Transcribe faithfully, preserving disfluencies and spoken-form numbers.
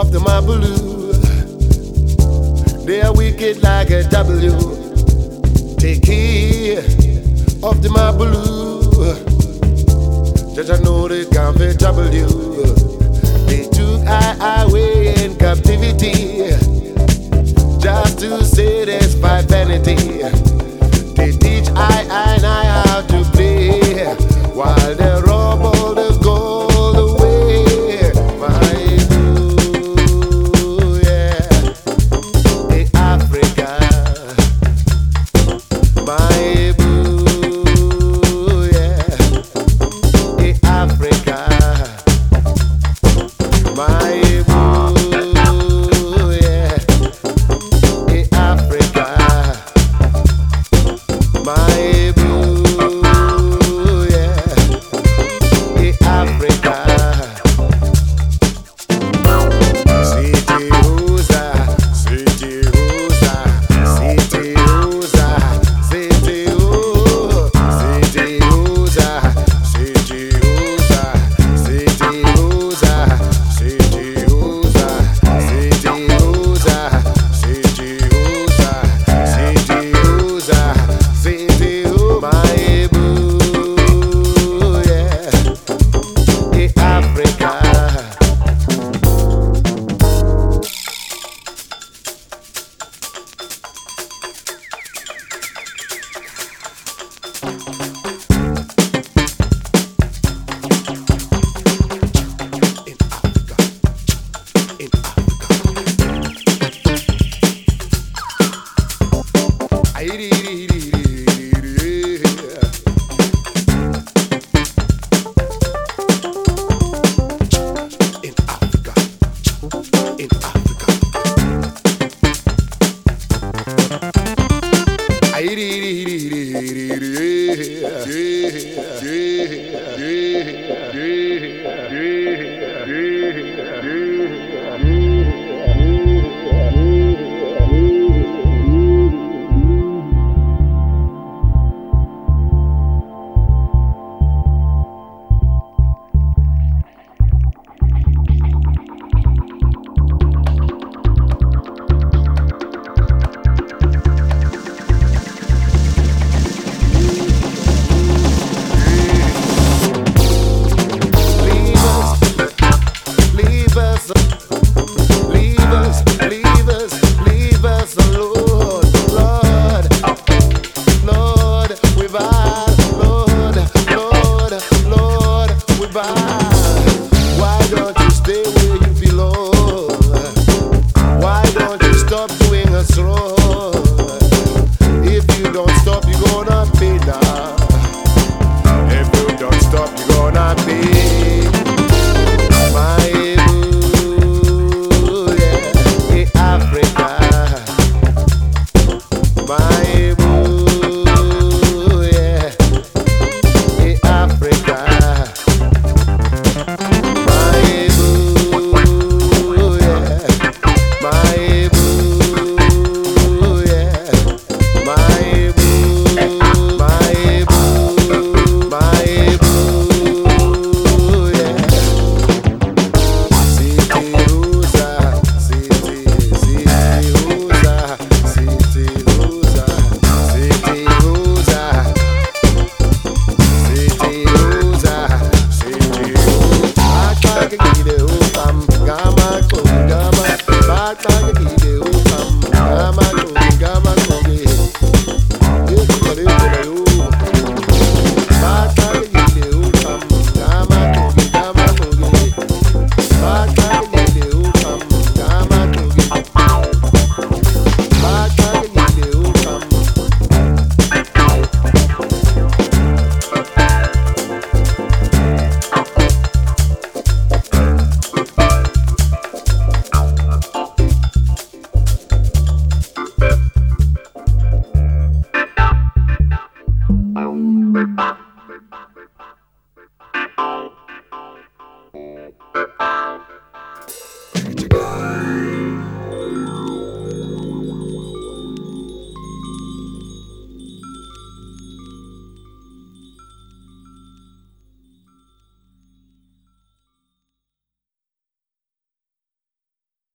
of the Mabaloo. They are wicked like a W. Take care of the Mabaloo. Just I know they can't fit trouble you. They took I away in captivity just to satisfy vanity. They teach I and I how to play while they rob all the gold away. My boo, yeah. Hey Africa, my boo, yeah. Hey Africa, my boo, yeah. Hey Africa, my boo, yeah. Hey Africa. City Rosa, City Rosa, City Rosa, City Rosa, City Rosa, City Rosa, City Rosa, City Rosa, City Rosa, City Rosa, City Rosa, City Rosa, my boo, yeah. Hey Africa. In Africa, in Africa. Aye, dee, dee, dee, dee.